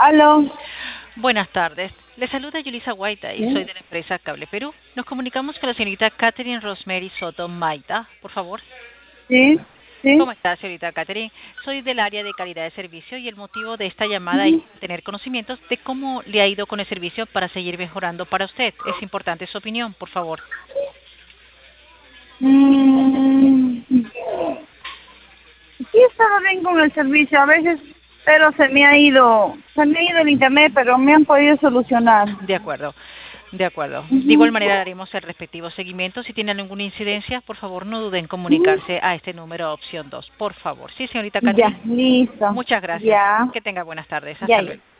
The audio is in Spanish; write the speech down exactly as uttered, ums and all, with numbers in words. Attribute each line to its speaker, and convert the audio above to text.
Speaker 1: Aló.
Speaker 2: Buenas tardes. Le saluda Yulisa Guaita y
Speaker 1: ¿Sí?
Speaker 2: soy de la empresa Cable Perú. Nos comunicamos con la señorita Catherine Rosemary Soto Maita, por favor.
Speaker 1: Sí, sí.
Speaker 2: ¿Cómo está, señorita Catherine? Soy del área de calidad de servicio y el motivo de esta llamada es
Speaker 1: Ujú.
Speaker 2: tener conocimientos de cómo le ha ido con el servicio para seguir mejorando para usted. Es importante su opinión, por favor.
Speaker 1: Mm, sí, he estado bien con el servicio a veces, pero se me ha ido, se me ha ido el internet, pero me han podido solucionar.
Speaker 2: De acuerdo, de acuerdo. De igual
Speaker 1: Ujú,
Speaker 2: manera haremos el respectivo seguimiento. Si tienen alguna incidencia, por favor no duden en
Speaker 1: ujú.
Speaker 2: comunicarse a este número opción dos, por favor. Sí, señorita
Speaker 1: Ya,
Speaker 2: Catherine.
Speaker 1: listo.
Speaker 2: Muchas gracias.
Speaker 1: Ya,
Speaker 2: Que tenga buenas tardes.
Speaker 1: ya,
Speaker 2: Hasta
Speaker 1: ya.
Speaker 2: luego.